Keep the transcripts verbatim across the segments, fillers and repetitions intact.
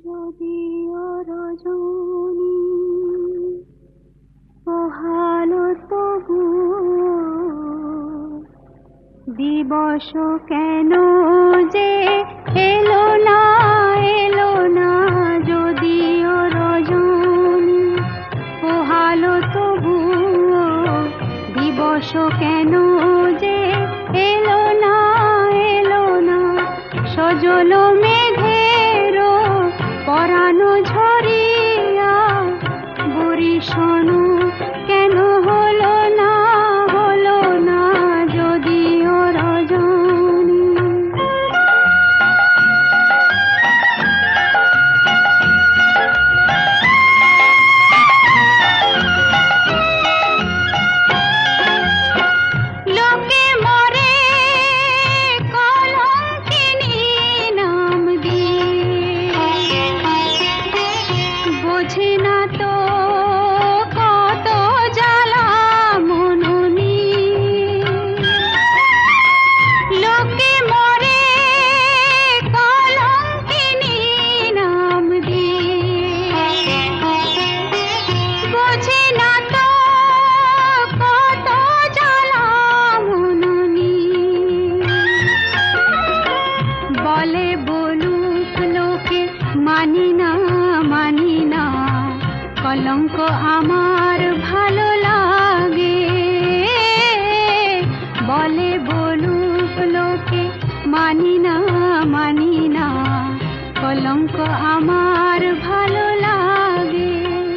যদিও রজনী পোহালো তবু দিবস কেন যে এলো না এলো না যদিও রজনী পোহালো তবু দিবস কেন যে এলো না এলো না সজল মেঘের পরানো ঝরিয়া বরিশন কেন হলো না হলো না যদিও রজনী লোকে মরে কলঙ্কিনী নাম দিয়ে বোঝে না তো কত জ্বালা মননি লোকে মরে কলঙ্কিনী নাম দিয়ে বোঝে না তো কত জ্বালা মননি বলে বলুক লোকে মানি না মানি না কলঙ্ক আমার ভালো লাগে বলে বলুক লোকে মানি না মানি না কলঙ্ক আমার ভালো লাগে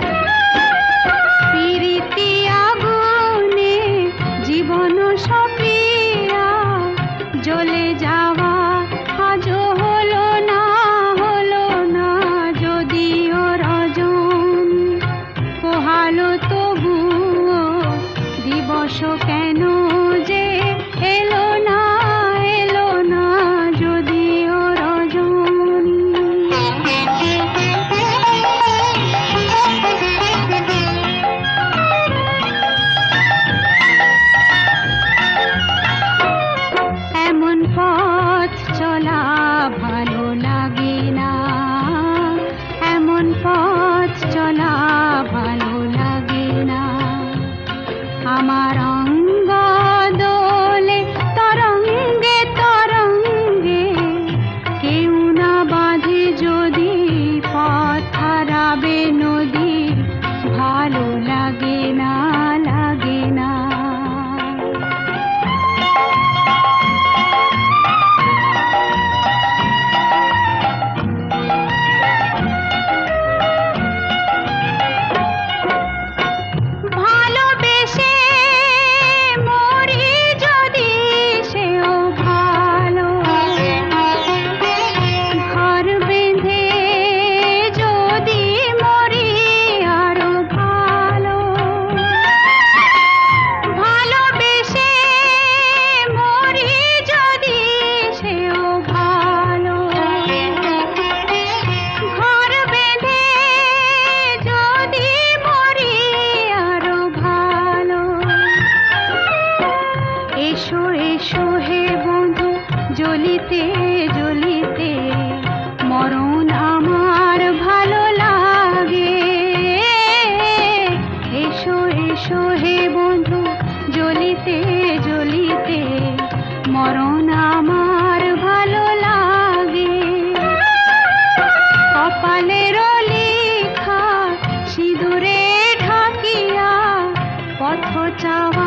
প্রীতি আগুনে জীবন সপিয়া জ্বলে যাওয়া আজও হলো না হলো না যদিও রজনী পোহালো তবু দিবস কেন যে এলো না এলো না যদিও রজনী এমন পথ চলা ভালো লাগে না এমন পথ চলা ভালো লাগে না আমার অঙ্গ দোলে তরঙ্গে তরঙ্গে কেউ না বাঁধে যদি পথ হারাবে নদী ভালো লাগে না লাগে না ভালোবেসে মরি যদি সেও ভালো ঘর বেঁধে যদি মরি আরো ভালো ভালোবেসে মরি যদি সেও ভালো ঘর বেঁধে যদি মরি আরো ভালো এসো এসো হে বন্ধু জ্বলিতে জ্বলিতে মরণ আমার ভালো লাগে এসো এসো হে বন্ধু জ্বলিতে জ্বলিতে মরণ আমার ভালো লাগে কপালের লেখা সিঁদুরে ঢাকিয়া পথ চাওয়া